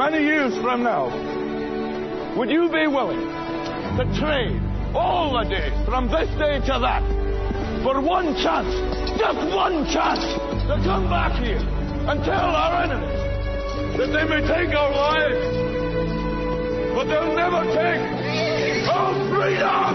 many years from now, would you be willing to trade all the days from this day to that for one chance, just one chance, to come back here and tell our enemies that they may take our lives, but they'll never take our freedom!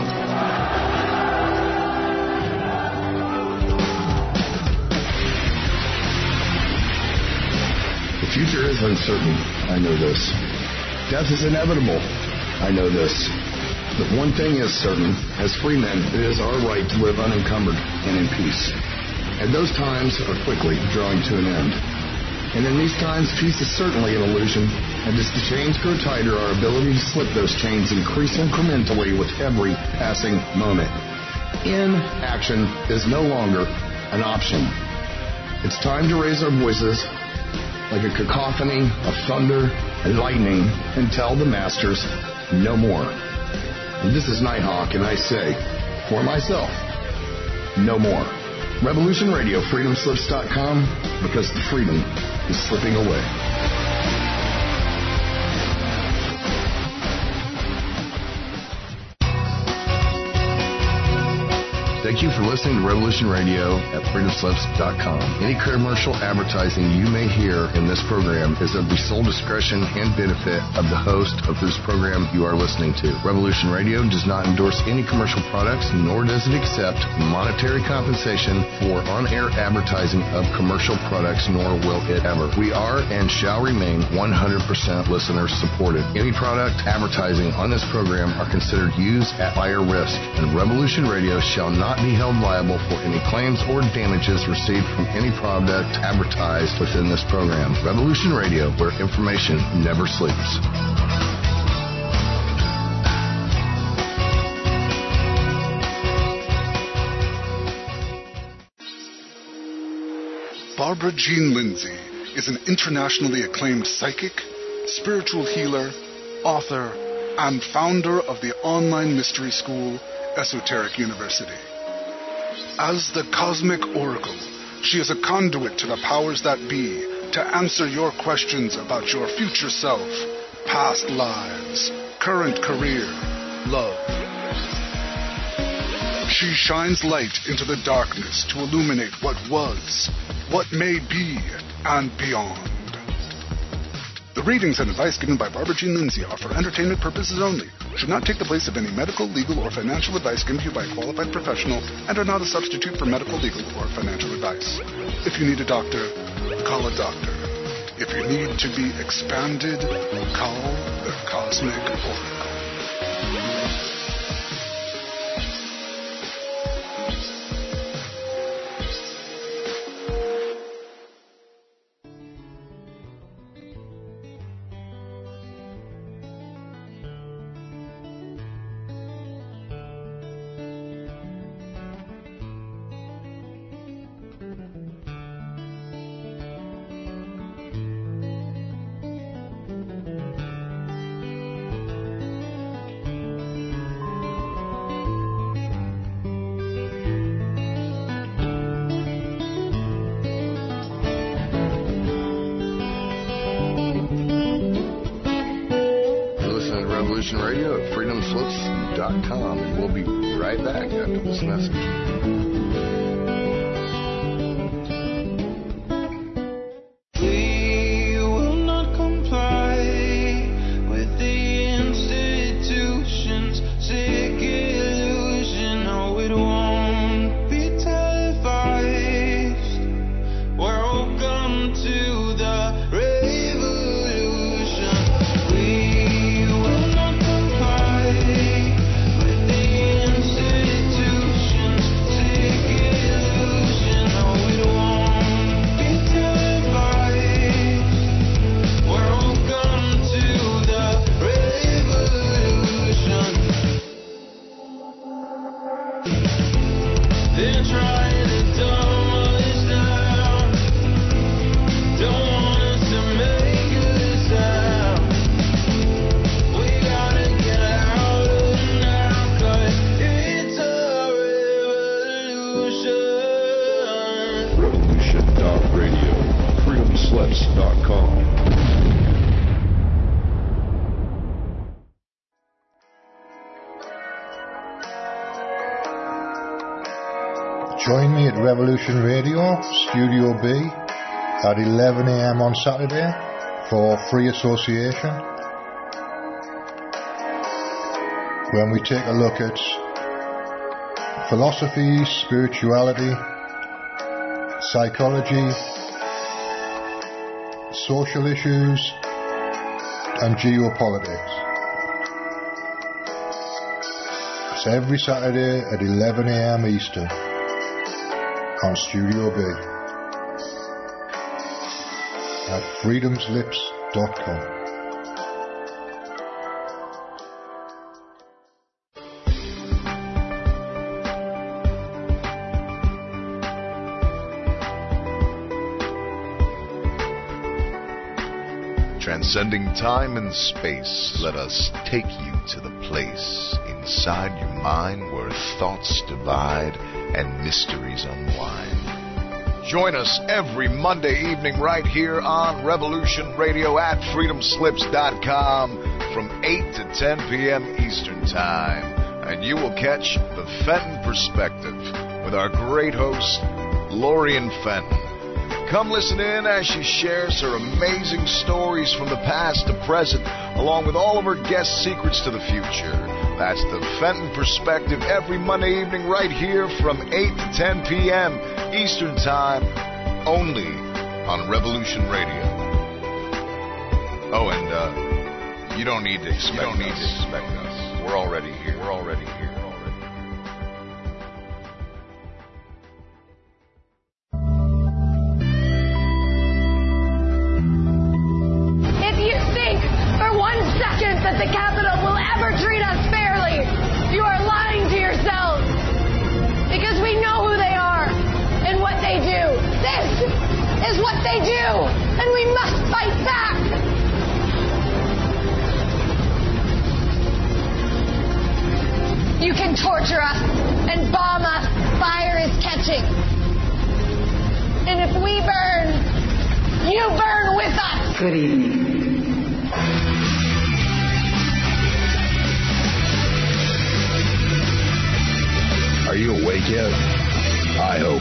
The future is uncertain. I know this. Death is inevitable. I know this. But one thing is certain. As free men, it is our right to live unencumbered and in peace. And those times are quickly drawing to an end. And in these times, peace is certainly an illusion. And as the chains grow tighter, our ability to slip those chains increase incrementally with every passing moment. Inaction is no longer an option. It's time to raise our voices like a cacophony of thunder and lightning and tell the masters no more. And this is Nighthawk, and I say, for myself, no more. Revolution Radio, freedomslips.com, because the freedom is slipping away. Thank you for listening to Revolution Radio at freedomslips.com. Any commercial advertising you may hear in this program is of the sole discretion and benefit of the host of whose program you are listening to. Revolution Radio does not endorse any commercial products, nor does it accept monetary compensation for on-air advertising of commercial products, nor will it ever. We are and shall remain 100% listener supported. Any product advertising on this program are considered used at buyer risk, and Revolution Radio shall not be held liable for any claims or damages received from any product advertised within this program. Revolution Radio, where information never sleeps. Barbara Jean Lindsay is an internationally acclaimed psychic, spiritual healer, author, and founder of the online mystery school, Esoteric University. As the Cosmic Oracle, she is a conduit to the powers that be to answer your questions about your future self, past lives, current career, love. She shines light into the darkness to illuminate what was, what may be, and beyond. The readings and advice given by Barbara Jean Lindsay are for entertainment purposes only, should not take the place of any medical, legal, or financial advice given to you by a qualified professional, and are not a substitute for medical, legal, or financial advice. If you need a doctor, call a doctor. If you need to be expanded, call the Cosmic Oracle. Radio at freedomslips.com, and we'll be right back after this message. Institutions Revolution Radio, Studio B, at 11 a.m. on Saturday for Free Association, when we take a look at philosophy, spirituality, psychology, social issues, and geopolitics. It's every Saturday at 11 a.m. Eastern on Studio B at freedomslips.com. Transcending time and space, let us take you to the place inside your mind where thoughts divide and mysteries unwind. Join us every Monday evening right here on Revolution Radio at freedomslips.com from 8 to 10 p.m. Eastern Time. And you will catch the Fenton Perspective with our great host, Lorian Fenton. Come listen in as she shares her amazing stories from the past to present, along with all of her guest secrets to the future. That's the Fenton Perspective every Monday evening right here from 8 to 10 p.m. Eastern Time, only on Revolution Radio. Oh, and you don't need to expect us. We're already here. That the Capitol will ever treat us fairly. You are lying to yourselves. Because we know who they are and what they do. This is what they do. And we must fight back. You can torture us and bomb us. Fire is catching. And if we burn, you burn with us. Good evening. Are you awake yet? I hope.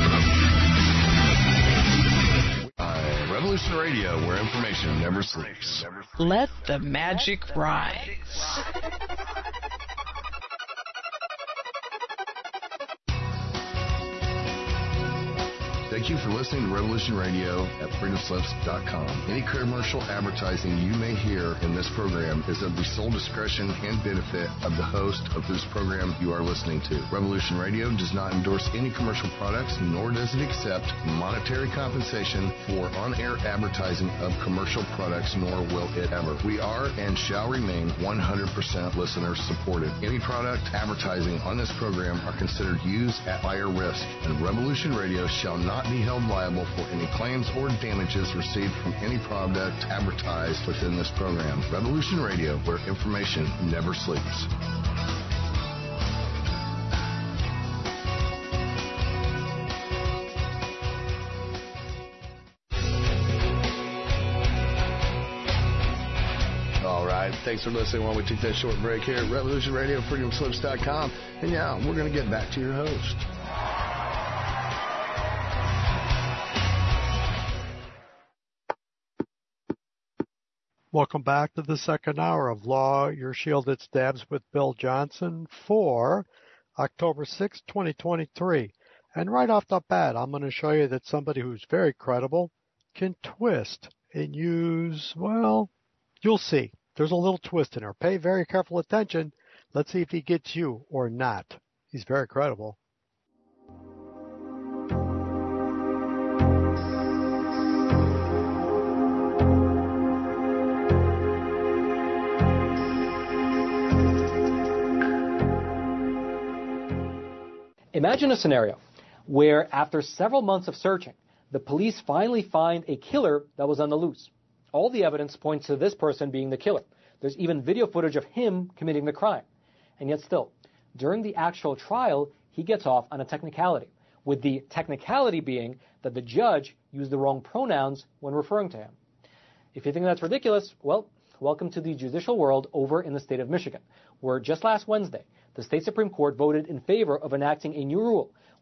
Revolution Radio, where information never sleeps. Let the magic rise. Thank you for listening to Revolution Radio at freedomslips.com. Any commercial advertising you may hear in this program is of the sole discretion and benefit of the host of whose program you are listening to. Revolution Radio does not endorse any commercial products, nor does it accept monetary compensation for on-air advertising of commercial products, nor will it ever. We are and shall remain 100% listener supported. Any product advertising on this program are considered used at higher risk, and Revolution Radio shall not be held liable for any claims or damages received from any product advertised within this program. Revolution Radio, where information never sleeps. All right, thanks for listening while we take that short break here at Revolution Radio, freedomslips.com. And now we're going to get back to your host. Welcome back to the second hour of Law Your Shielded Stabs with Bill Johnson for October 6, 2023. And right off the bat, I'm going to show you that somebody who's very credible can twist and use, well, you'll see. There's a little twist in her. Pay very careful attention. Let's see if he gets you or not. He's very credible. Imagine a scenario where after several months of searching, the police finally find a killer that was on the loose. All the evidence points to this person being the killer. There's even video footage of him committing the crime. And yet still, during the actual trial, he gets off on a technicality, with the technicality being that the judge used the wrong pronouns when referring to him. If you think that's ridiculous, well, welcome to the judicial world over in the state of Michigan, where just last Wednesday, the state Supreme Court voted in favor of enacting a new rule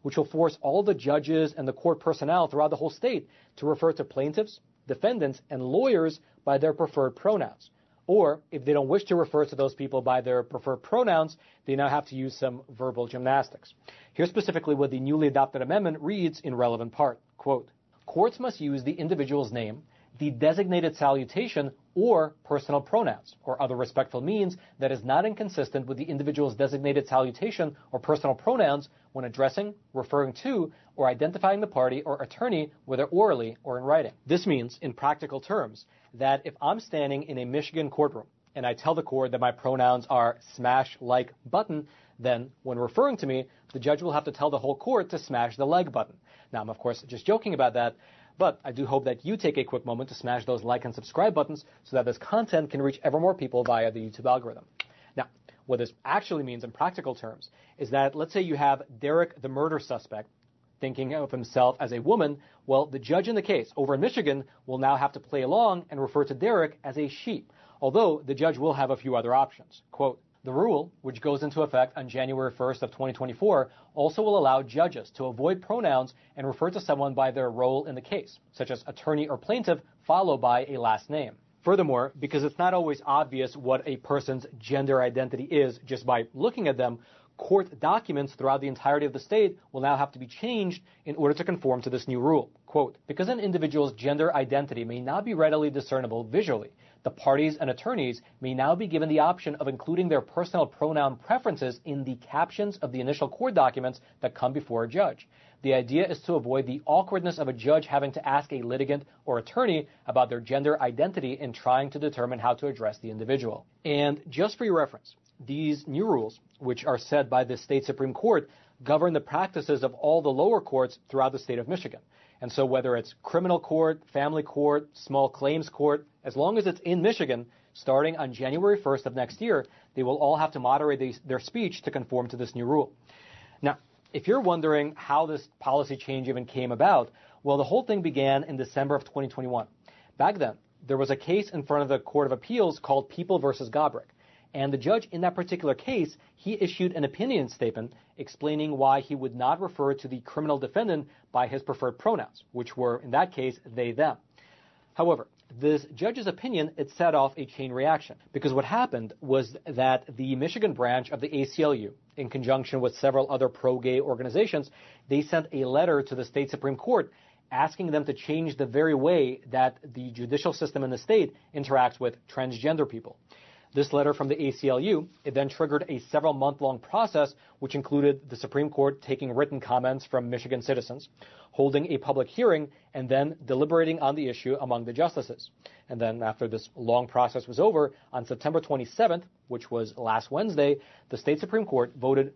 which will force all the judges and the court personnel throughout the whole state to refer to plaintiffs, defendants, and lawyers by their preferred pronouns. Or, if they don't wish to refer to those people by their preferred pronouns, they now have to use some verbal gymnastics. Here's specifically what the newly adopted amendment reads in relevant part. Quote, courts must use the individual's name, the designated salutation, or personal pronouns, or other respectful means that is not inconsistent with the individual's designated salutation or personal pronouns when addressing, referring to, or identifying the party or attorney, whether orally or in writing. This means, in practical terms, that if I'm standing in a Michigan courtroom and I tell the court that my pronouns are smash like button, then when referring to me, the judge will have to tell the whole court to smash the like button. Now, I'm of course just joking about that, but I do hope that you take a quick moment to smash those like and subscribe buttons so that this content can reach ever more people via the YouTube algorithm. Now, what this actually means in practical terms is that let's say you have Derek, the murder suspect, thinking of himself as a woman. Well, the judge in the case over in Michigan will now have to play along and refer to Derek as a she, although the judge will have a few other options. Quote, the rule, which goes into effect on January 1st of 2024, also will allow judges to avoid pronouns and refer to someone by their role in the case, such as attorney or plaintiff, followed by a last name. Furthermore, because it's not always obvious what a person's gender identity is just by looking at them, court documents throughout the entirety of the state will now have to be changed in order to conform to this new rule. Quote, because an individual's gender identity may not be readily discernible visually, the parties and attorneys may now be given the option of including their personal pronoun preferences in the captions of the initial court documents that come before a judge. The idea is to avoid the awkwardness of a judge having to ask a litigant or attorney about their gender identity in trying to determine how to address the individual. And just for your reference, these new rules, which are set by the state Supreme Court, govern the practices of all the lower courts throughout the state of Michigan. And so whether it's criminal court, family court, small claims court, as long as it's in Michigan, starting on January 1st of next year, they will all have to moderate their speech to conform to this new rule. Now, if you're wondering how this policy change even came about, well, the whole thing began in December of 2021. Back then, there was a case in front of the Court of Appeals called People versus Gabrick. And the judge in that particular case, he issued an opinion statement explaining why he would not refer to the criminal defendant by his preferred pronouns, which were, in that case, they, them. However, this judge's opinion, it set off a chain reaction, because what happened was that the Michigan branch of the ACLU, in conjunction with several other pro-gay organizations, they sent a letter to the state Supreme Court asking them to change the very way that the judicial system in the state interacts with transgender people. This letter from the ACLU, it then triggered a several-month-long process, which included the Supreme Court taking written comments from Michigan citizens, holding a public hearing, and then deliberating on the issue among the justices. And then after this long process was over, on September 27th, which was last Wednesday, the state Supreme Court voted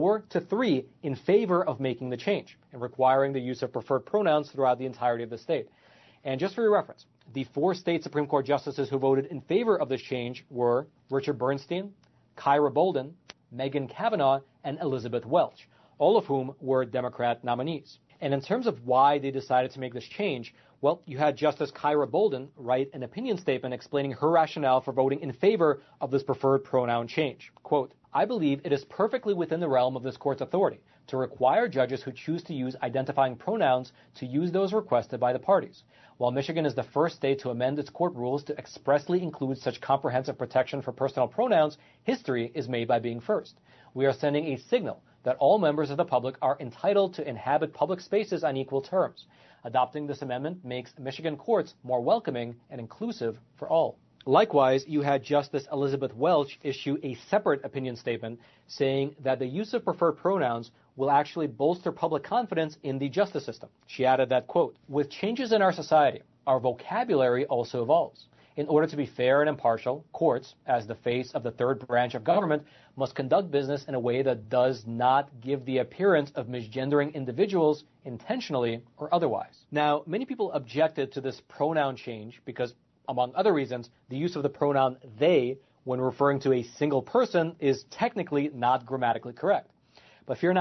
4-3 in favor of making the change and requiring the use of preferred pronouns throughout the entirety of the state. And just for your reference, the 4 state Supreme Court justices who voted in favor of this change were Richard Bernstein, Kyra Bolden, Megan Kavanaugh, and Elizabeth Welch, all of whom were Democrat nominees. And in terms of why they decided to make this change, well, you had Justice Kyra Bolden write an opinion statement explaining her rationale for voting in favor of this preferred pronoun change. Quote, I believe it is perfectly within the realm of this court's authority to require judges who choose to use identifying pronouns to use those requested by the parties. While Michigan is the first state to amend its court rules to expressly include such comprehensive protection for personal pronouns, history is made by being first. We are sending a signal that all members of the public are entitled to inhabit public spaces on equal terms. Adopting this amendment makes Michigan courts more welcoming and inclusive for all. Likewise, you had Justice Elizabeth Welch issue a separate opinion statement saying that the use of preferred pronouns will actually bolster public confidence in the justice system. She added that, quote, with changes in our society, our vocabulary also evolves. In order to be fair and impartial, courts, as the face of the third branch of government, must conduct business in a way that does not give the appearance of misgendering individuals intentionally or otherwise. Now, many people objected to this pronoun change because, among other reasons, the use of the pronoun they when referring to a single person is technically not grammatically correct. But fear not,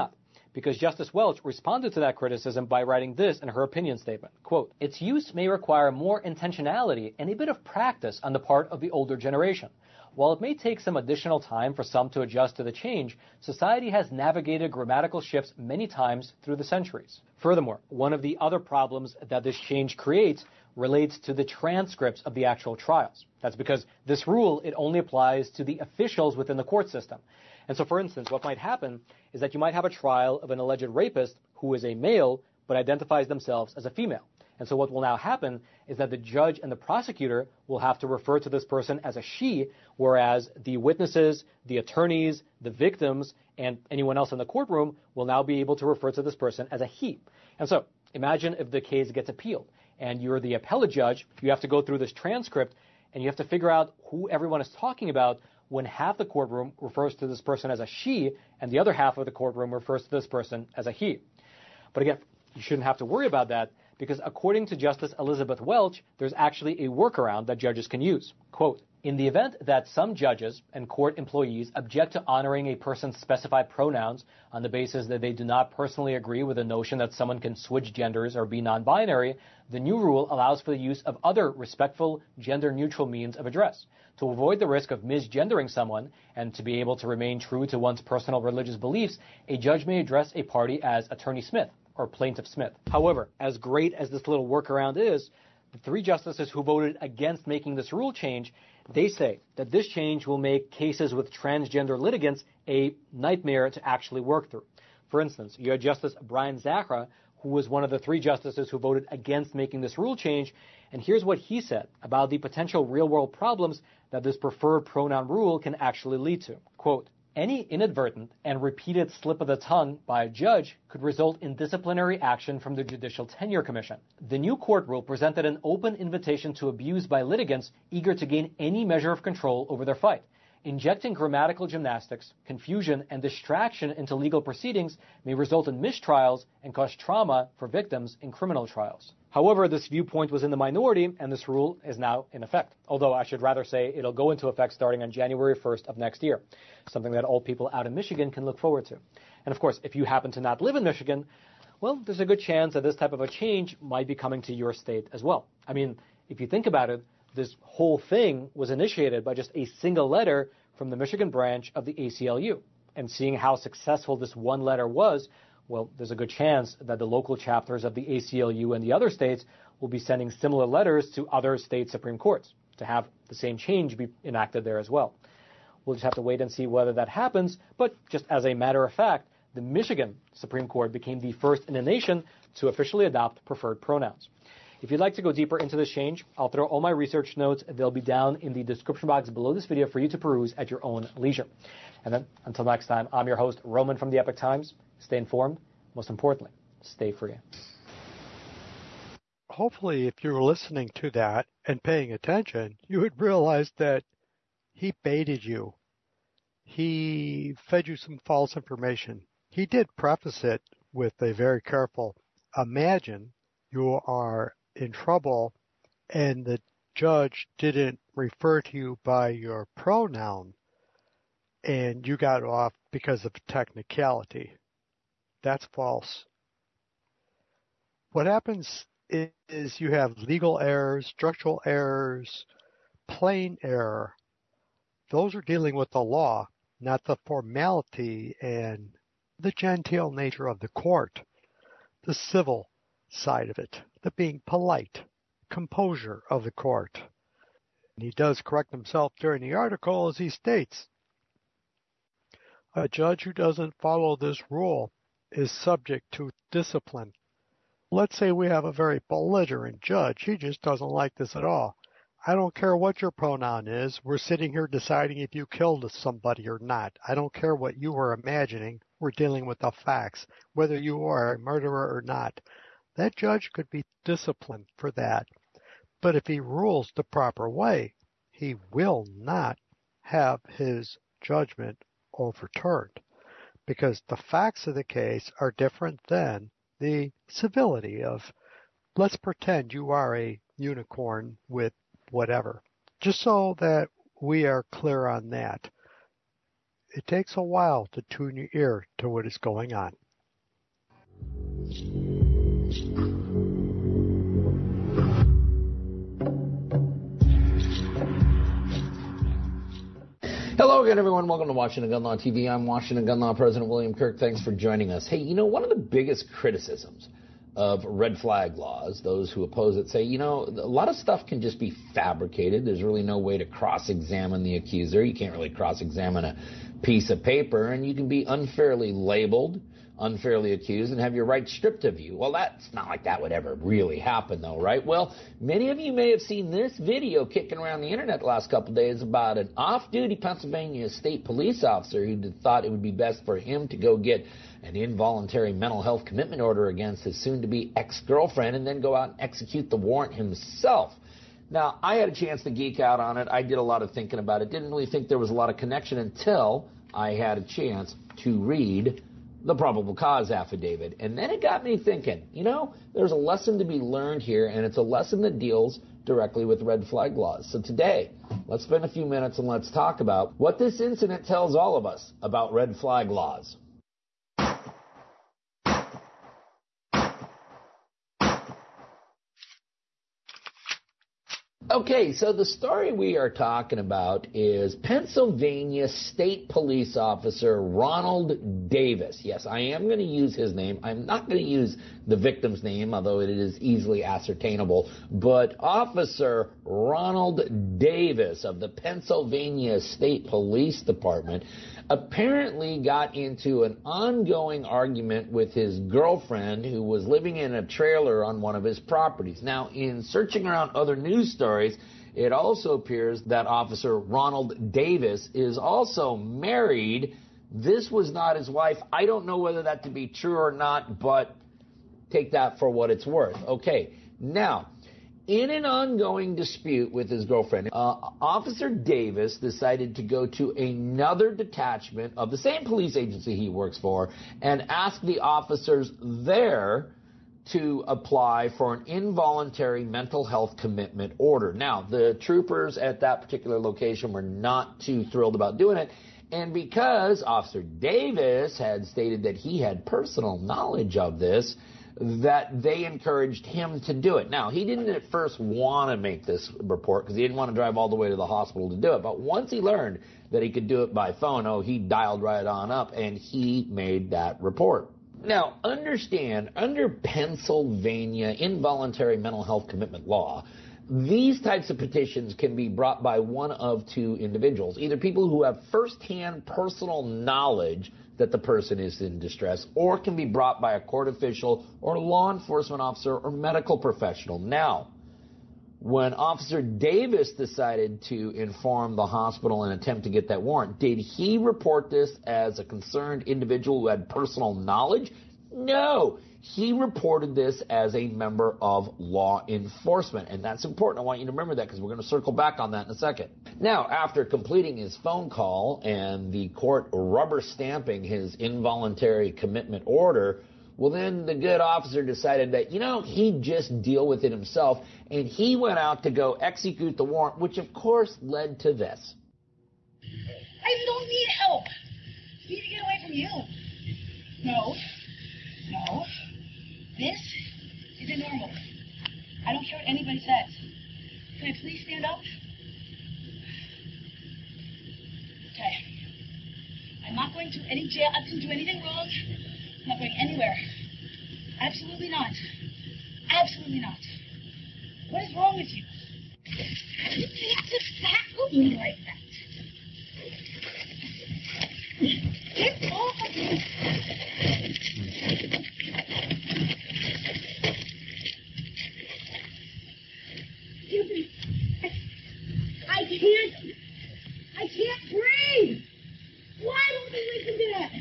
because Justice Welch responded to that criticism by writing this in her opinion statement, quote, "Its use may require more intentionality and a bit of practice on the part of the older generation. While it may take some additional time for some to adjust to the change, society has navigated grammatical shifts many times through the centuries." Furthermore, one of the other problems that this change creates relates to the transcripts of the actual trials. That's because this rule, it only applies to the officials within the court system. And so, for instance, what might happen is that you might have a trial of an alleged rapist who is a male but identifies themselves as a female. And so what will now happen is that the judge and the prosecutor will have to refer to this person as a she, whereas the witnesses, the attorneys, the victims, and anyone else in the courtroom will now be able to refer to this person as a he. And so imagine if the case gets appealed and you're the appellate judge, you have to go through this transcript and you have to figure out who everyone is talking about when half the courtroom refers to this person as a she and the other half of the courtroom refers to this person as a he. But again, you shouldn't have to worry about that because according to Justice Elizabeth Welch, there's actually a workaround that judges can use. Quote, "In the event that some judges and court employees object to honoring a person's specified pronouns on the basis that they do not personally agree with the notion that someone can switch genders or be non-binary, the new rule allows for the use of other respectful, gender-neutral means of address. To avoid the risk of misgendering someone and to be able to remain true to one's personal religious beliefs, a judge may address a party as Attorney Smith or Plaintiff Smith." However, as great as this little workaround is, the three justices who voted against making this rule change, they say that this change will make cases with transgender litigants a nightmare to actually work through. For instance, you had Justice Brian Zahra, who was one of the three justices who voted against making this rule change, and here's what he said about the potential real-world problems that this preferred pronoun rule can actually lead to. Quote, "Any inadvertent and repeated slip of the tongue by a judge could result in disciplinary action from the Judicial Tenure Commission. The new court rule presented an open invitation to abuse by litigants eager to gain any measure of control over their fight. Injecting grammatical gymnastics, confusion, and distraction into legal proceedings may result in mistrials and cause trauma for victims in criminal trials." However, this viewpoint was in the minority, and this rule is now in effect. Although I should rather say it'll go into effect starting on January 1st of next year, something that all people out in Michigan can look forward to. And of course, if you happen to not live in Michigan, well, there's a good chance that this type of a change might be coming to your state as well. I mean, if you think about it, this whole thing was initiated by just a single letter from the Michigan branch of the ACLU. And seeing how successful this one letter was, well, there's a good chance that the local chapters of the ACLU and the other states will be sending similar letters to other state Supreme Courts to have the same change be enacted there as well. We'll just have to wait and see whether that happens, but just as a matter of fact, the Michigan Supreme Court became the first in the nation to officially adopt preferred pronouns. If you'd like to go deeper into this change, I'll throw all my research notes. They'll be down in the description box below this video for you to peruse at your own leisure. And then, until next time, I'm your host, Roman from the Epoch Times. Stay informed. Most importantly, stay free. Hopefully, if you were listening to that and paying attention, you would realize that he baited you. He fed you some false information. He did preface it with a very careful, imagine you are in trouble and the judge didn't refer to you by your pronoun and you got off because of technicality. That's false. What happens is you have legal errors, structural errors, plain error. Those are dealing with the law, not the formality and the genteel nature of the court, the civil side of it, the being polite, composure of the court. And he does correct himself during the article as he states, a judge who doesn't follow this rule is subject to discipline. Let's say we have a very belligerent judge. He just doesn't like this at all. I don't care what your pronoun is. We're sitting here deciding if you killed somebody or not. I don't care what you were imagining. We're dealing with the facts, whether you are a murderer or not. That judge could be disciplined for that. But if he rules the proper way, he will not have his judgment overturned, because the facts of the case are different than the civility of, let's pretend you are a unicorn with whatever. Just so that we are clear on that. It takes a while to tune your ear to what is going on. Hello again, everyone. Welcome to Washington Gun Law TV. I'm Washington Gun Law President William Kirk. Thanks for joining us. Hey, you know, one of the biggest criticisms of red flag laws, those who oppose it say, you know, a lot of stuff can just be fabricated. There's really no way to cross-examine the accuser. You can't really cross-examine a piece of paper, and you can be unfairly labeled, unfairly accused, and have your rights stripped of you. Well, that's not like that would ever really happen, though, right? Well, many of you may have seen this video kicking around the internet the last couple of days about an off-duty Pennsylvania state police officer who thought it would be best for him to go get an involuntary mental health commitment order against his soon-to-be ex-girlfriend and then go out and execute the warrant himself. Now, I had a chance to geek out on it. I did a lot of thinking about it. Didn't really think there was a lot of connection until I had a chance to read the probable cause affidavit. And then it got me thinking, you know, there's a lesson to be learned here, and it's a lesson that deals directly with red flag laws. So today, let's spend a few minutes and let's talk about what this incident tells all of us about red flag laws. Okay, so the story we are talking about is Pennsylvania State Police Officer Ronald Davis. Yes, I am going to use his name. I'm not going to use the victim's name, although it is easily ascertainable. But Officer Ronald Davis of the Pennsylvania State Police Department apparently got into an ongoing argument with his girlfriend who was living in a trailer on one of his properties. Now, in searching around other news stories, it also appears that Officer Ronald Davis is also married. This was not his wife. I don't know whether that to be true or not, but take that for what it's worth. Okay, now, in an ongoing dispute with his girlfriend, Officer Davis decided to go to another detachment of the same police agency he works for and ask the officers there to apply for an involuntary mental health commitment order. Now, the troopers at that particular location were not too thrilled about doing it, and because Officer Davis had stated that he had personal knowledge of this, that they encouraged him to do it. Now, he didn't at first want to make this report because he didn't want to drive all the way to the hospital to do it. But once he learned that he could do it by phone, he dialed right on up and he made that report. Now, understand, under Pennsylvania involuntary mental health commitment law, these types of petitions can be brought by one of two individuals, either people who have firsthand personal knowledge that the person is in distress, or can be brought by a court official or law enforcement officer or medical professional. Now, when Officer Davis decided to inform the hospital and attempt to get that warrant, did he report this as a concerned individual who had personal knowledge? No. He reported this as a member of law enforcement, and that's important. I want you to remember that because we're going to circle back on that in a second. Now, after completing his phone call and the court rubber stamping his involuntary commitment order, well, then the good officer decided that, he'd just deal with it himself, and he went out to go execute the warrant, which, of course, led to this. I don't need help. I need to get away from you. No. This isn't normal. I don't care what anybody says. Can I please stand up? Okay. I'm not going to any jail. I didn't do anything wrong. I'm not going anywhere. Absolutely not. Absolutely not. What is wrong with you? You can't just tackle me like that. Get off of me. I can't breathe. Why don't you listen to that?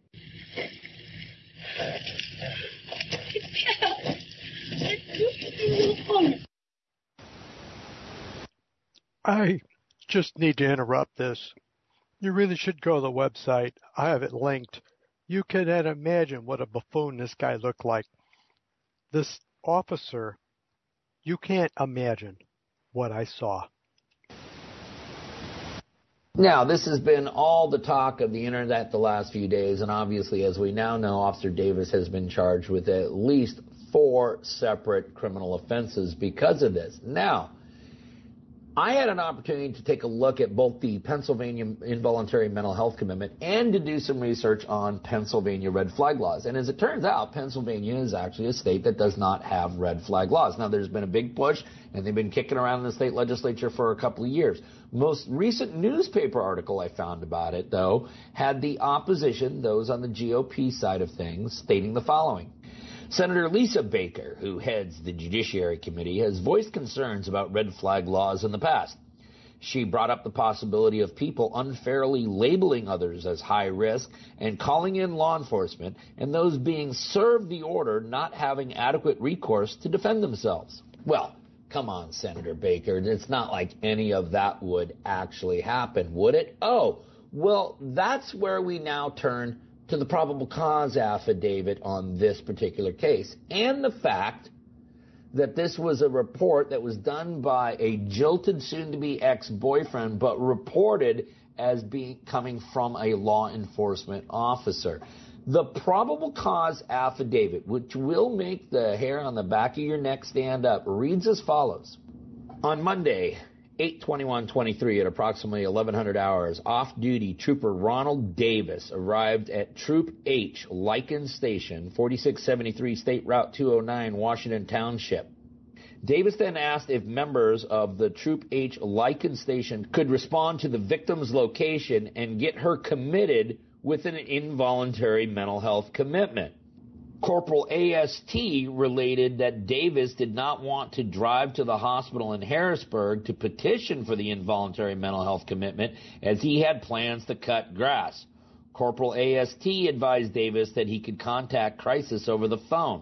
I just need to interrupt this. You really should go to the website. I have it linked. You can then imagine what a buffoon this guy looked like. This officer, you can't imagine what I saw. Now, this has been all the talk of the internet the last few days, and obviously, as we now know, Officer Davis has been charged with at least 4 separate criminal offenses because of this. Now, I had an opportunity to take a look at both the Pennsylvania involuntary mental health commitment and to do some research on Pennsylvania red flag laws. And as it turns out, Pennsylvania is actually a state that does not have red flag laws. Now, there's been a big push, and they've been kicking around in the state legislature for a couple of years. Most recent newspaper article I found about it, though, had the opposition, those on the GOP side of things, stating the following. Senator Lisa Baker, who heads the Judiciary Committee, has voiced concerns about red flag laws in the past. She brought up the possibility of people unfairly labeling others as high risk and calling in law enforcement, and those being served the order not having adequate recourse to defend themselves. Well, come on, Senator Baker. It's not like any of that would actually happen, would it? Oh, well, that's where we now turn to the probable cause affidavit on this particular case, and the fact that this was a report that was done by a jilted soon-to-be ex-boyfriend, but reported as coming from a law enforcement officer. The probable cause affidavit, which will make the hair on the back of your neck stand up, reads as follows. On Monday, 8/21/23 at approximately 1100 hours, off-duty Trooper Ronald Davis arrived at Troop H, Lycan Station, 4673 State Route 209, Washington Township. Davis then asked if members of the Troop H Lycan Station could respond to the victim's location and get her committed with an involuntary mental health commitment. Corporal AST related that Davis did not want to drive to the hospital in Harrisburg to petition for the involuntary mental health commitment as he had plans to cut grass. Corporal AST advised Davis that he could contact Crisis over the phone.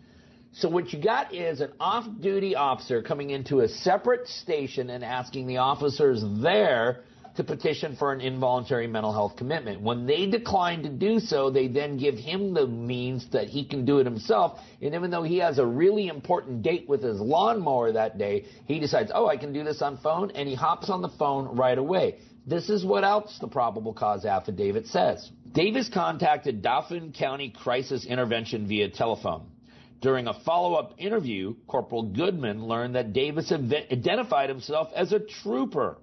So what you got is an off-duty officer coming into a separate station and asking the officers there to petition for an involuntary mental health commitment. When they decline to do so, they then give him the means that he can do it himself. And even though he has a really important date with his lawnmower that day, he decides, I can do this on phone, and he hops on the phone right away. This is what else the probable cause affidavit says. Davis contacted Dauphin County Crisis Intervention via telephone. During a follow-up interview, Corporal Goodman learned that Davis identified himself as a trooper.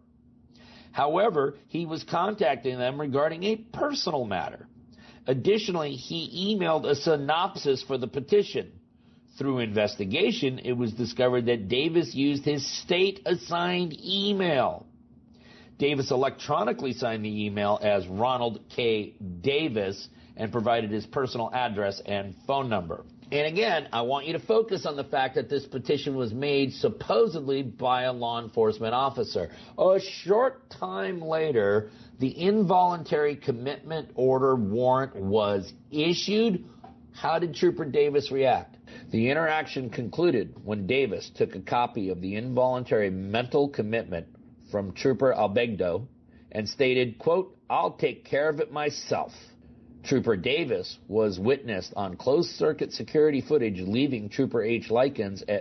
However, he was contacting them regarding a personal matter. Additionally, he emailed a synopsis for the petition. Through investigation, it was discovered that Davis used his state-assigned email. Davis electronically signed the email as Ronald K. Davis and provided his personal address and phone number. And again, I want you to focus on the fact that this petition was made supposedly by a law enforcement officer. A short time later, the involuntary commitment order warrant was issued. How did Trooper Davis react? The interaction concluded when Davis took a copy of the involuntary mental commitment from Trooper Albegdo and stated, quote, "I'll take care of it myself." Trooper Davis was witnessed on closed-circuit security footage leaving Trooper H. Lykins at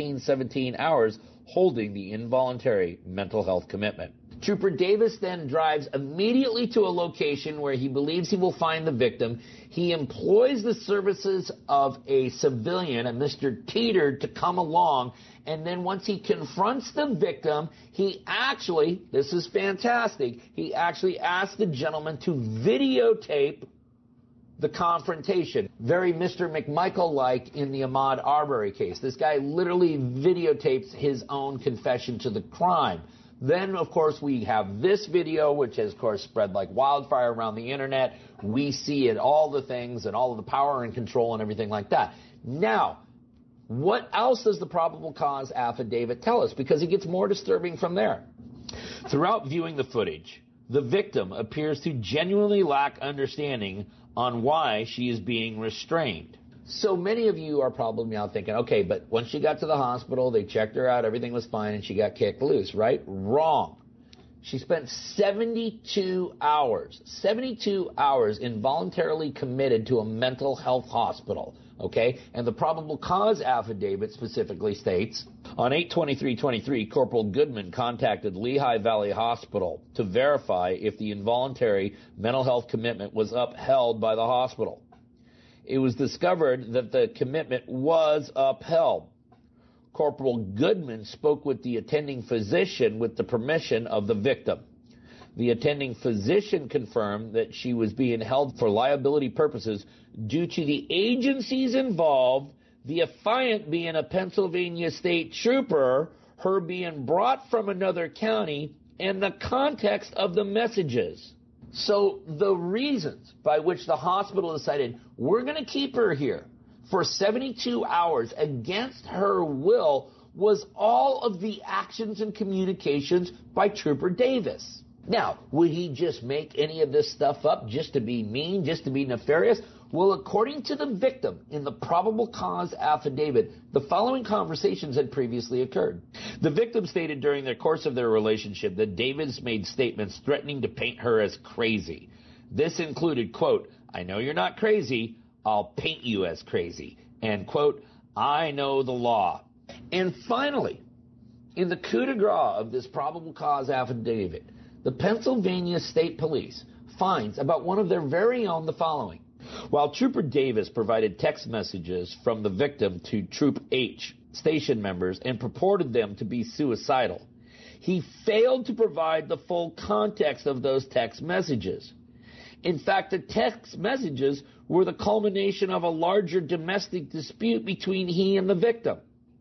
13:17 hours holding the involuntary mental health commitment. Trooper Davis then drives immediately to a location where he believes he will find the victim. He employs the services of a civilian, a Mr. Teeter, to come along, and then once he confronts the victim, he actually, this is fantastic, he actually asks the gentleman to videotape the confrontation. Very Mr. McMichael-like in the Ahmaud Arbery case. This guy literally videotapes his own confession to the crime. Then, of course, we have this video, which has, of course, spread like wildfire around the internet. We see it, all the things and all of the power and control and everything like that. Now, what else does the probable cause affidavit tell us? Because it gets more disturbing from there. Throughout viewing the footage, the victim appears to genuinely lack understanding on why she is being restrained. So many of you are probably now thinking, okay, but once she got to the hospital, they checked her out, everything was fine, and she got kicked loose, right? Wrong. She spent 72 hours involuntarily committed to a mental health hospital. Okay? And the probable cause affidavit specifically states, on 8/23/23, Corporal Goodman contacted Lehigh Valley Hospital to verify if the involuntary mental health commitment was upheld by the hospital. It was discovered that the commitment was upheld. Corporal Goodman spoke with the attending physician with the permission of the victim. The attending physician confirmed that she was being held for liability purposes due to the agencies involved, the affiant being a Pennsylvania state trooper, her being brought from another county, and the context of the messages. So the reasons by which the hospital decided, we're going to keep her here for 72 hours against her will, was all of the actions and communications by Trooper Davis. Now, would he just make any of this stuff up just to be mean, just to be nefarious? Well, according to the victim in the probable cause affidavit, the following conversations had previously occurred. The victim stated during the course of their relationship that Davis made statements threatening to paint her as crazy. This included, quote, "I know you're not crazy, I'll paint you as crazy," and, quote, "I know the law." And finally, in the coup de grace of this probable cause affidavit, the Pennsylvania State Police finds about one of their very own the following. While Trooper Davis provided text messages from the victim to Troop H station members and purported them to be suicidal, he failed to provide the full context of those text messages. In fact, the text messages were the culmination of a larger domestic dispute between he and the victim.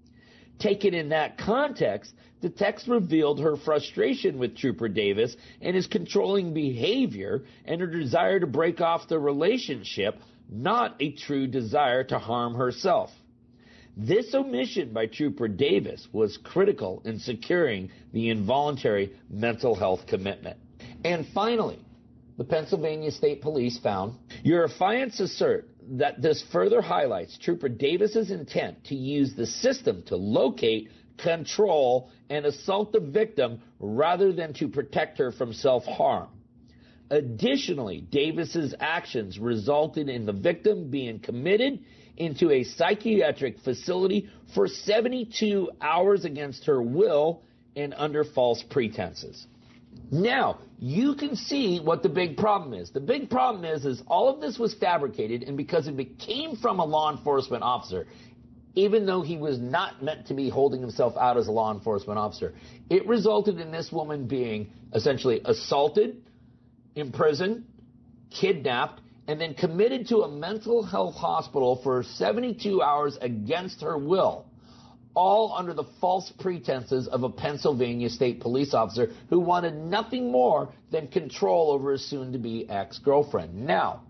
Taken in that context, the text revealed her frustration with Trooper Davis and his controlling behavior and her desire to break off the relationship, not a true desire to harm herself. This omission by Trooper Davis was critical in securing the involuntary mental health commitment. And finally, the Pennsylvania State Police found, your affiants assert that this further highlights Trooper Davis's intent to use the system to locate, control, and assault the victim rather than to protect her from self-harm. Additionally, Davis's actions resulted in the victim being committed into a psychiatric facility for 72 hours against her will and under false pretenses. Now, you can see what the big problem is. The big problem is all of this was fabricated, and because it came from a law enforcement officer, even though he was not meant to be holding himself out as a law enforcement officer, it resulted in this woman being essentially assaulted, imprisoned, kidnapped, and then committed to a mental health hospital for 72 hours against her will, all under the false pretenses of a Pennsylvania State Police officer who wanted nothing more than control over his soon-to-be ex-girlfriend. Now,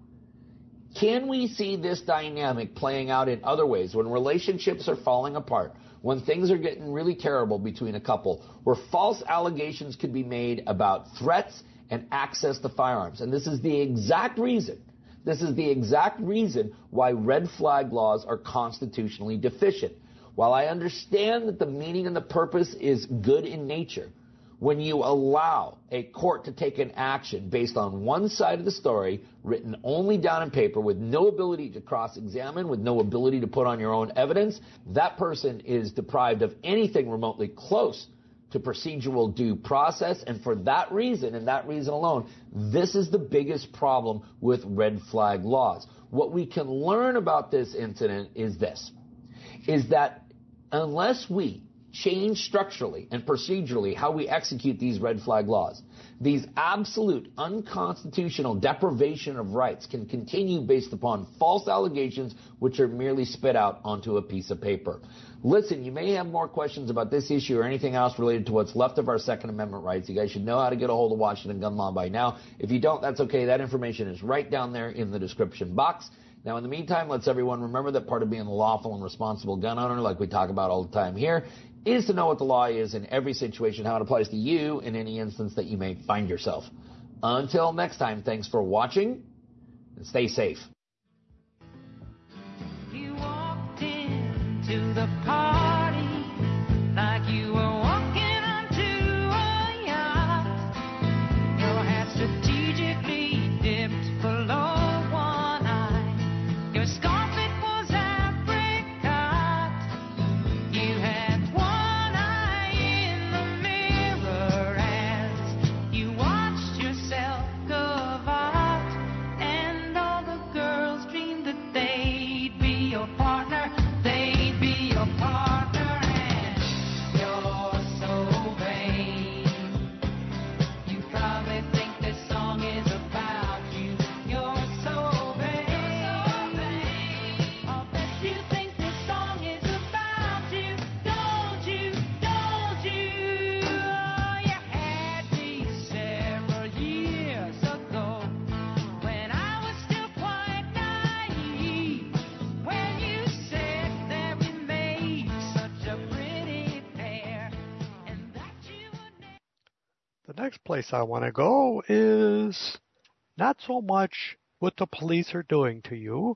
can we see this dynamic playing out in other ways when relationships are falling apart, when things are getting really terrible between a couple, where false allegations could be made about threats and access to firearms? And this is the exact reason why red flag laws are constitutionally deficient. While I understand that the meaning and the purpose is good in nature, when you allow a court to take an action based on one side of the story, written only down in paper, with no ability to cross-examine, with no ability to put on your own evidence, that person is deprived of anything remotely close to procedural due process. And for that reason, and that reason alone, this is the biggest problem with red flag laws. What we can learn about this incident is this, is that unless we change structurally and procedurally how we execute these red flag laws, these absolute unconstitutional deprivation of rights can continue based upon false allegations which are merely spit out onto a piece of paper. Listen, you may have more questions about this issue or anything else related to what's left of our Second Amendment rights. You guys should know how to get a hold of Washington Gun Law by now. If you don't, that's okay. That information is right down there in the description box. Now, in the meantime, let's everyone remember that part of being a lawful and responsible gun owner, like we talk about all the time here, is to know what the law is in every situation, how it applies to you in any instance that you may find yourself. Until next time, thanks for watching, and stay safe. You walked into the party like you were walking onto a yacht. Your hat strategically dipped below one eye. Your scarf, it was The next place I want to go is not so much what the police are doing to you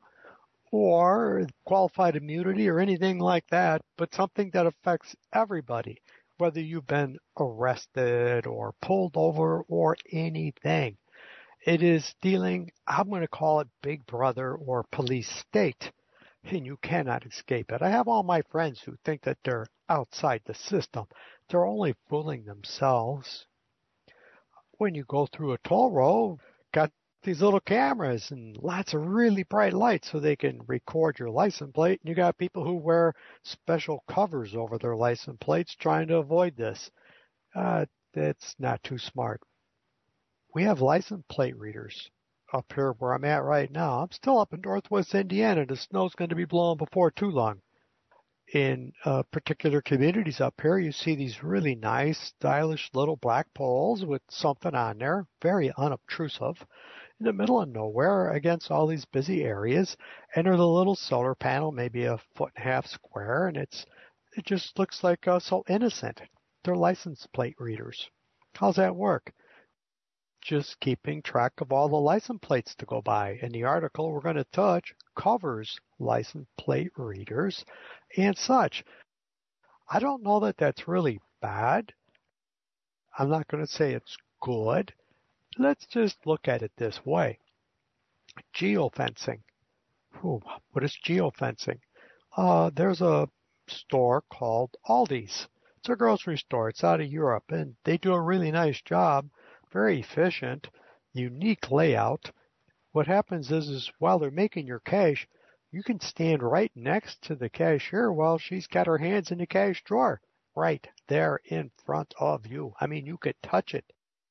or qualified immunity or anything like that, but something that affects everybody, whether you've been arrested or pulled over or anything. It is dealing, I'm going to call it Big Brother or police state, and you cannot escape it. I have all my friends who think that they're outside the system. They're only fooling themselves. When you go through a toll road, got these little cameras and lots of really bright lights so they can record your license plate. And you got people who wear special covers over their license plates trying to avoid this. That's not too smart. We have license plate readers up here where I'm at right now. I'm still up in northwest Indiana. The snow's going to be blowing before too long. In particular communities up here, you see these really nice, stylish little black poles with something on there, very unobtrusive, in the middle of nowhere against all these busy areas. And there's a little solar panel, maybe 1.5 foot square, and it just looks like so innocent. They're license plate readers. How's that work? Just keeping track of all the license plates to go by. And the article we're going to touch covers license plate readers and such. I don't know that that's really bad. I'm not going to say it's good. Let's just look at it this way. Geofencing. What is geofencing? There's a store called Aldi's. It's a grocery store. It's out of Europe, and they do a really nice job. Very efficient, unique layout. What happens is while they're making your cash, you can stand right next to the cashier while she's got her hands in the cash drawer, right there in front of you. I mean, you could touch it.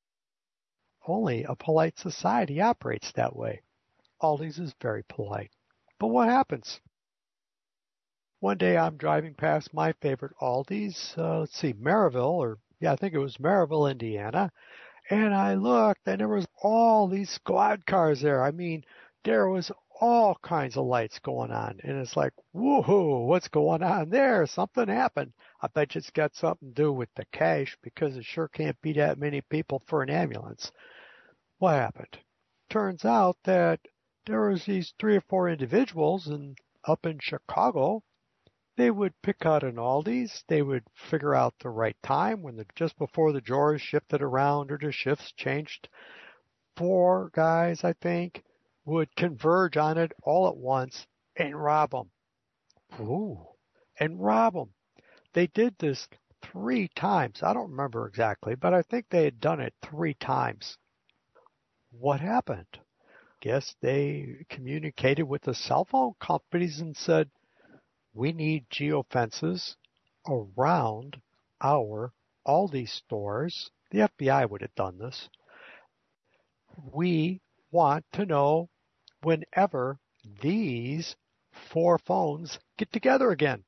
Only a polite society operates that way. Aldi's is very polite. But what happens? One day I'm driving past my favorite Aldi's, Maryville, I think it was Maryville, Indiana. And I looked, and there was all these squad cars there. I mean, there was all kinds of lights going on. And it's like, woohoo, what's going on there? Something happened. I bet you it's got something to do with the cash, because it sure can't be that many people for an ambulance. What happened? Turns out that there was these 3 or 4 individuals, and up in Chicago, they would pick out an Aldi's. They would figure out the right time just before the drawers shifted around or the shifts changed. 4 guys, I think, would converge on it all at once and rob them. And rob them. They did this 3 times. I don't remember exactly, but I think they had done it 3 times. What happened? Guess they communicated with the cell phone companies and said, we need geofences around our Aldi stores. The FBI would have done this. We want to know whenever these 4 phones get together again.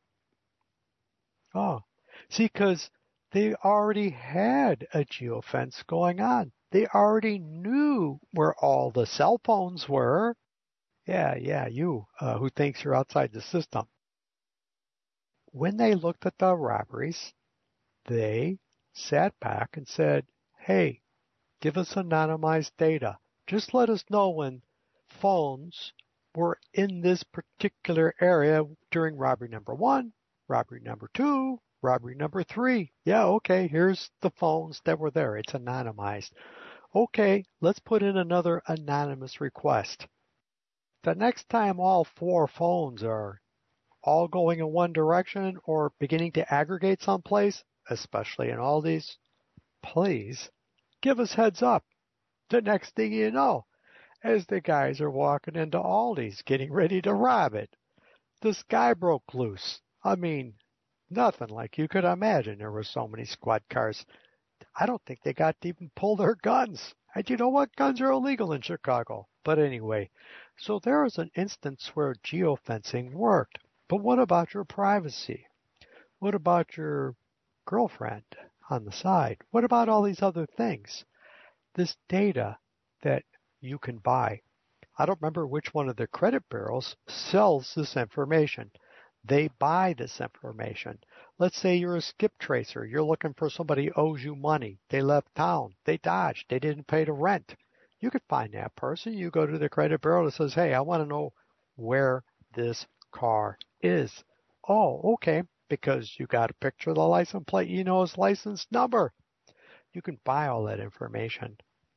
Because they already had a geofence going on. They already knew where all the cell phones were. You who thinks you're outside the system. When they looked at the robberies, they sat back and said, hey, give us anonymized data. Just let us know when phones were in this particular area during robbery number 1, robbery number 2, robbery number 3. Yeah, okay, here's the phones that were there. It's anonymized. Okay, let's put in another anonymous request. The next time all 4 phones are all going in one direction or beginning to aggregate someplace, especially in Aldi's, please give us heads up. The next thing you know, as the guys are walking into Aldi's getting ready to rob it, the sky broke loose. I mean, nothing like you could imagine. There were so many squad cars. I don't think they got to even pull their guns. And you know what? Guns are illegal in Chicago. But anyway, so there was an instance where geofencing worked. But what about your privacy? What about your girlfriend on the side? What about all these other things? This data that you can buy. I don't remember which one of the credit bureaus sells this information. They buy this information. Let's say you're a skip tracer. You're looking for somebody who owes you money. They left town. They dodged. They didn't pay the rent. You could find that person. You go to the credit bureau that says, hey, I want to know where this car is. Oh, okay, because you got a picture of the license plate. You know his license number. You can buy all that information.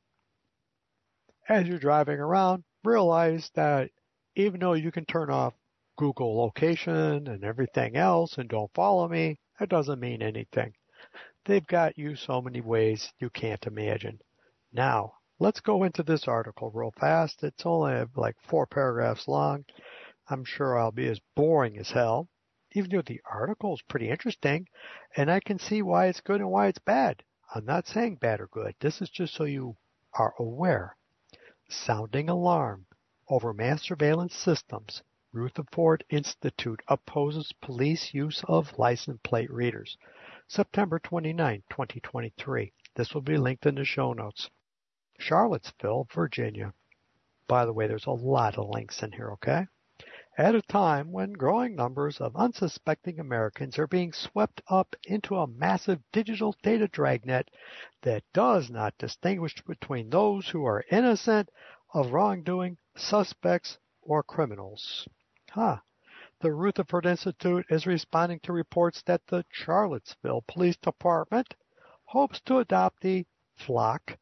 As you're driving around, realize that even though you can turn off Google location and everything else and don't follow me, that doesn't mean anything. They've got you so many ways you can't imagine. Now, let's go into this article real fast. It's only like 4 paragraphs long. I'm sure I'll be as boring as hell, even though the article is pretty interesting, and I can see why it's good and why it's bad. I'm not saying bad or good. This is just so you are aware. Sounding alarm over mass surveillance systems. Rutherford Institute opposes police use of license plate readers. September 29, 2023. This will be linked in the show notes. Charlottesville, Virginia. By the way, there's a lot of links in here, okay? At a time when growing numbers of unsuspecting Americans are being swept up into a massive digital data dragnet that does not distinguish between those who are innocent of wrongdoing, suspects, or criminals. The Rutherford Institute is responding to reports that the Charlottesville Police Department hopes to adopt the FLOCK,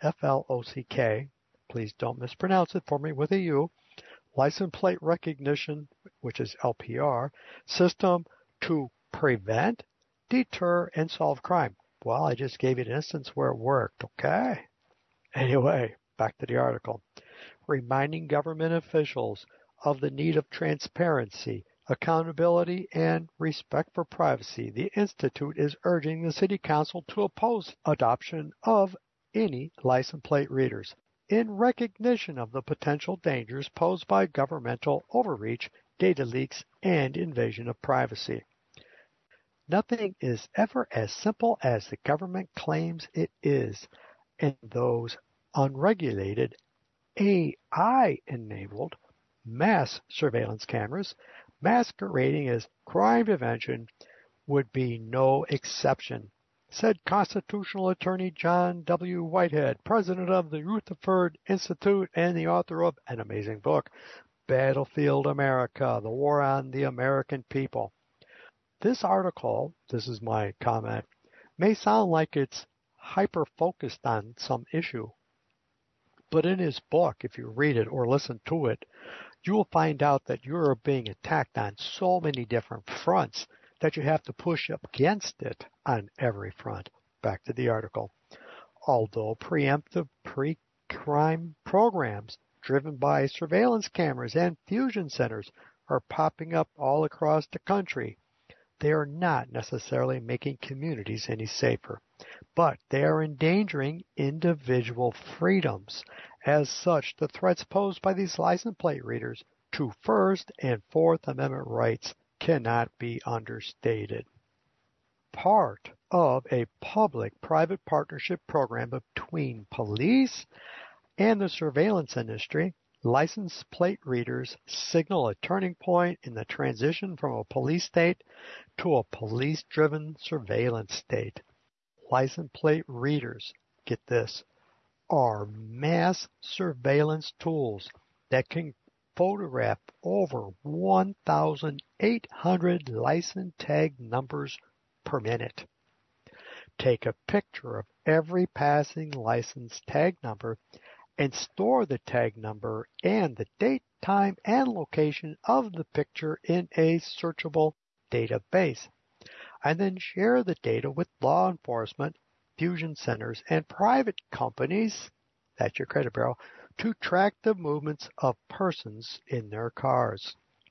F-L-O-C-K, please don't mispronounce it for me with a U, license plate recognition, which is LPR, system to prevent, deter, and solve crime. Well, I just gave you an instance where it worked, okay? Anyway, back to the article. Reminding government officials of the need of transparency, accountability, and respect for privacy, the Institute is urging the City Council to oppose adoption of any license plate readers in recognition of the potential dangers posed by governmental overreach, data leaks, and invasion of privacy. Nothing is ever as simple as the government claims it is, and those unregulated, AI-enabled mass surveillance cameras masquerading as crime prevention would be no exception, said constitutional attorney John W. Whitehead, president of the Rutherford Institute and the author of an amazing book, Battlefield America, The War on the American People. This article, this is my comment, may sound like it's hyper-focused on some issue, but in his book, if you read it or listen to it, you will find out that you're being attacked on so many different fronts that you have to push up against it on every front. Back to the article. Although preemptive pre-crime programs driven by surveillance cameras and fusion centers are popping up all across the country, they are not necessarily making communities any safer, but they are endangering individual freedoms. As such, the threats posed by these license plate readers to First and Fourth Amendment rights cannot be understated. Part of a public-private partnership program between police and the surveillance industry, license plate readers signal a turning point in the transition from a police state to a police-driven surveillance state. License plate readers, get this, are mass surveillance tools that can photograph over 1,800 license tag numbers per minute. Take a picture of every passing license tag number and store the tag number and the date, time, and location of the picture in a searchable database, and then share the data with law enforcement, fusion centers, and private companies, that's your credit bureau, to track the movements of persons in their cars.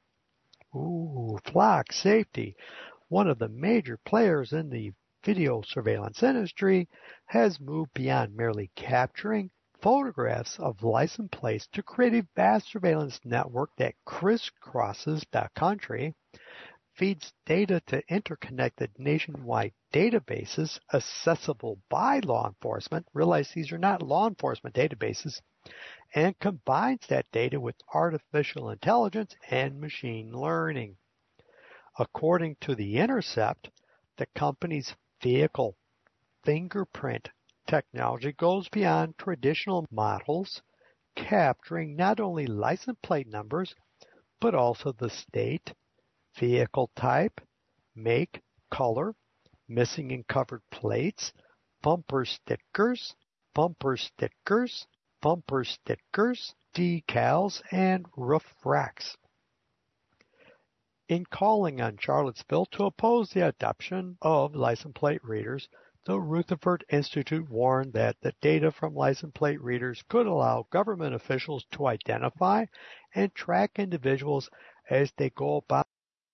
Flock Safety, one of the major players in the video surveillance industry, has moved beyond merely capturing photographs of license plates to create a vast surveillance network that crisscrosses the country, feeds data to interconnected nationwide databases accessible by law enforcement. Realize these are not law enforcement databases, and combines that data with artificial intelligence and machine learning. According to The Intercept, the company's vehicle fingerprint technology goes beyond traditional models, capturing not only license plate numbers, but also the state, vehicle type, make, color, missing and covered plates, bumper stickers, decals, and roof racks. In calling on Charlottesville to oppose the adoption of license plate readers, the Rutherford Institute warned that the data from license plate readers could allow government officials to identify and track individuals as they go about.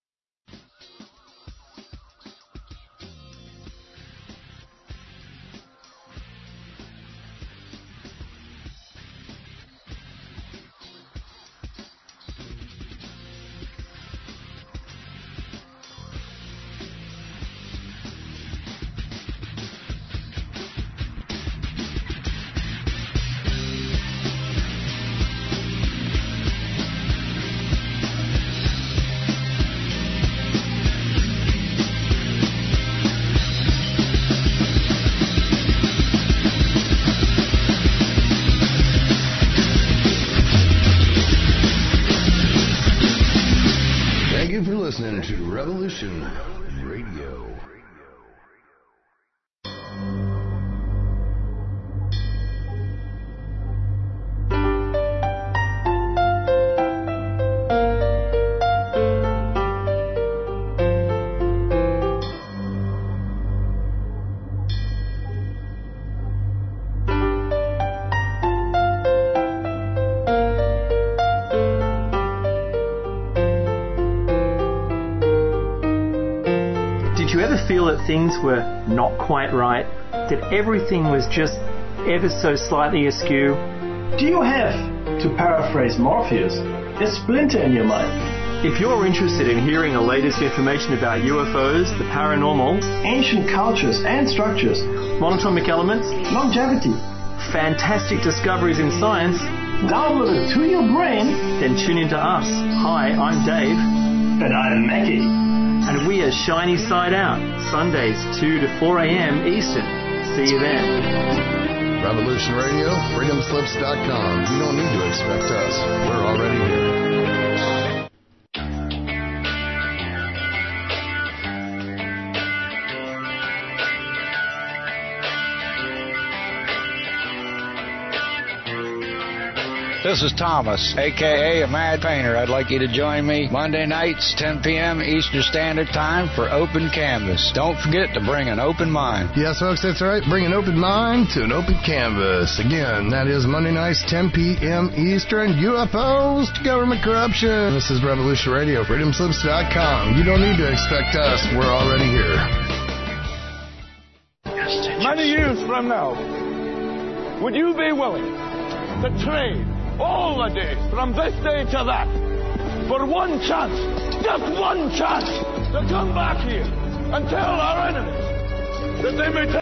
Listening to Revolution Radio. Feel that things were not quite right, that everything was just ever so slightly askew? Do you have, to paraphrase Morpheus, a splinter in your mind? If you're interested in hearing the latest information about UFOs, the paranormal, ancient cultures and structures, monatomic elements, longevity, fantastic discoveries in science, downloaded to your brain, then tune into us. Hi, I'm Dave. And I'm Mackie. And we are Shiny Side Out, Sundays 2 to 4 a.m. Eastern. See you then. Revolution Radio, freedomslips.com. You don't need to expect us. We're already here. This is Thomas, a.k.a. a Mad Painter. I'd like you to join me Monday nights, 10 p.m. Eastern Standard Time for Open Canvas. Don't forget to bring an open mind. Yes, folks, that's right. Bring an open mind to an open canvas. Again, that is Monday nights, 10 p.m. Eastern. UFOs to government corruption. This is Revolution Radio, freedomslips.com. You don't need to expect us. We're already here. Many years from now, would you be willing to trade all the days from this day to that for one chance, just one chance, to come back here and tell our enemies that they may take